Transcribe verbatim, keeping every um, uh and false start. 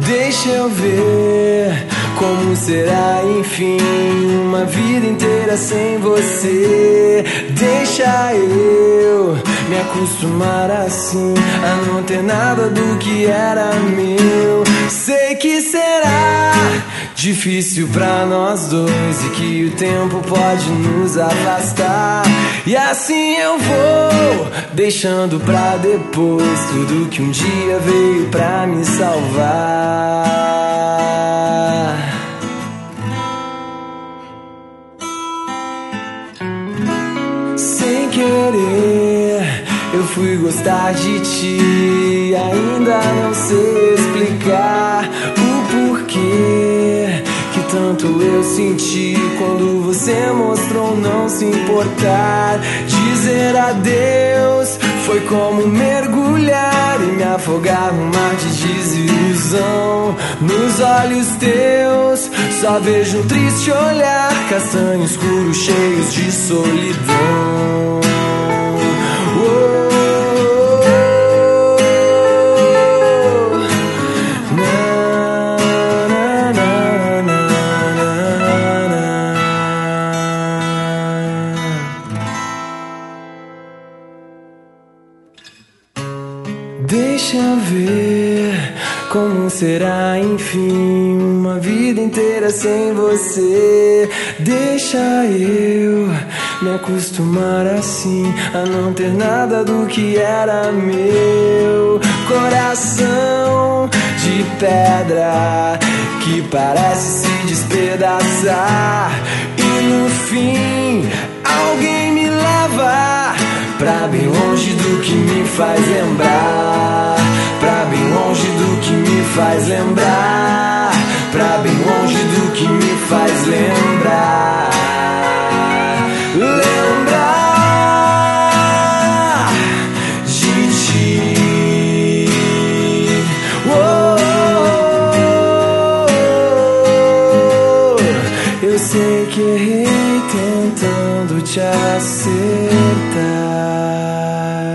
Deixa eu ver como será, enfim, uma vida inteira sem você. Deixa eu me acostumar assim a não ter nada do que era meu. Sei que será difícil pra nós dois e que o tempo pode nos afastar. E assim eu vou deixando pra depois tudo que um dia veio pra me salvar. Sem querer eu fui gostar de ti, ainda não sei explicar o porquê que tanto eu senti quando você mostrou não se importar. Dizer adeus foi como mergulhar e me afogar num mar de desilusão. Nos olhos teus só vejo um triste olhar, castanho escuro cheios de solidão. Oh, deixa eu ver como será, enfim, uma vida inteira sem você. Deixa eu me acostumar assim a não ter nada do que era meu. Coração de pedra que parece se despedaçar e no fim alguém me leva pra bem longe do que me faz lembrar, pra bem longe do que me faz lembrar, pra bem longe do que me faz lembrar, lembrar de ti. Oh, eu sei que errei tentando te acertar.